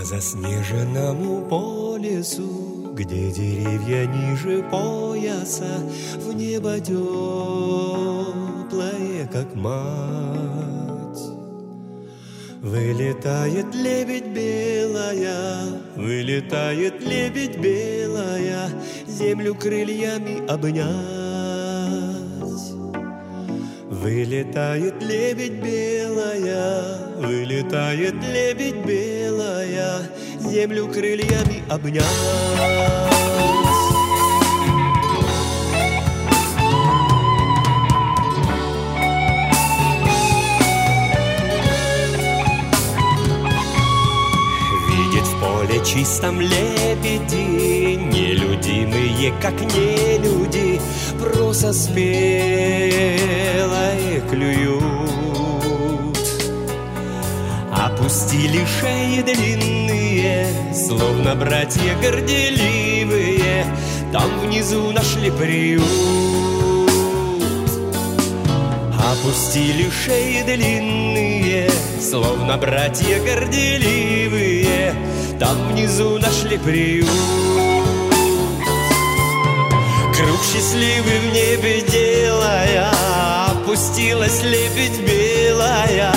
заснеженному по лесу, где деревья ниже пояса, в небо теплое, как мать. Вылетает лебедь белая, вылетает лебедь белая, землю крыльями обнять. Вылетает лебедь белая, вылетает лебедь белая, землю крыльями обнять. Чистом лебеди, нелюдимые, как не люди, просто спелое клюют. Опустили шеи длинные, словно братья горделивые, там внизу нашли приют. Опустили шеи длинные, словно братья горделивые, там внизу нашли приют. Круг счастливый в небе делая, опустилась лебедь белая,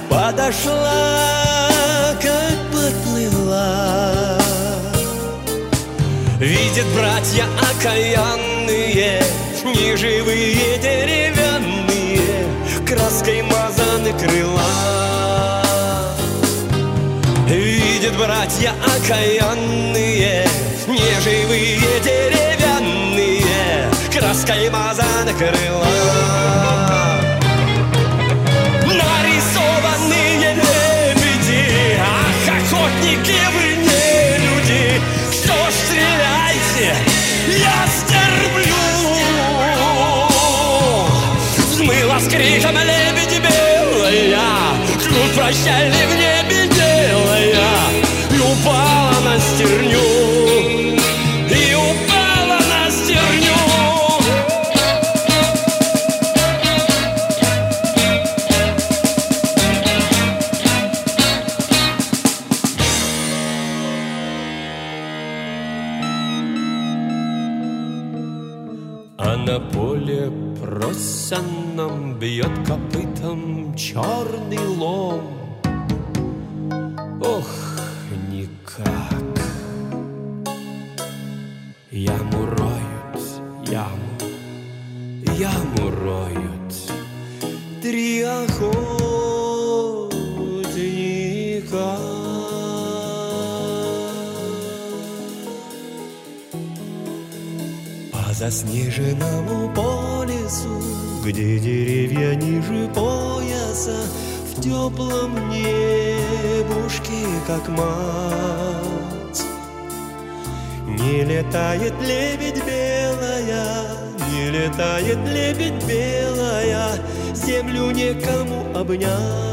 подошла, как подплыла. Видят братья окаянные, неживые деревянные, краской мазаны крыла. Видят братья окаянные, неживые деревянные, краской мазаны крыла. Нарисованные лебеди, ах, охотники вы не люди, что ж стреляйте, я стерплю. Взмыла с криком лебедь белая, ждут прощальный в небе белая, и упала на стерню, и упала на стерню. А на поле просяном бьет копытом черный лом. Ох, никак. Яму роют, яму роют три охотника. По заснеженному по лесу, где деревья ниже пояса, в теплом небушке, как мать. Не летает лебедь белая, не летает лебедь белая, землю некому обнять.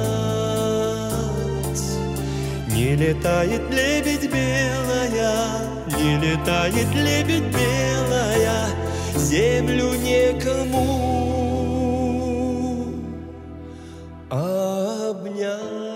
Не летает лебедь белая, не летает лебедь белая, землю некому обнять.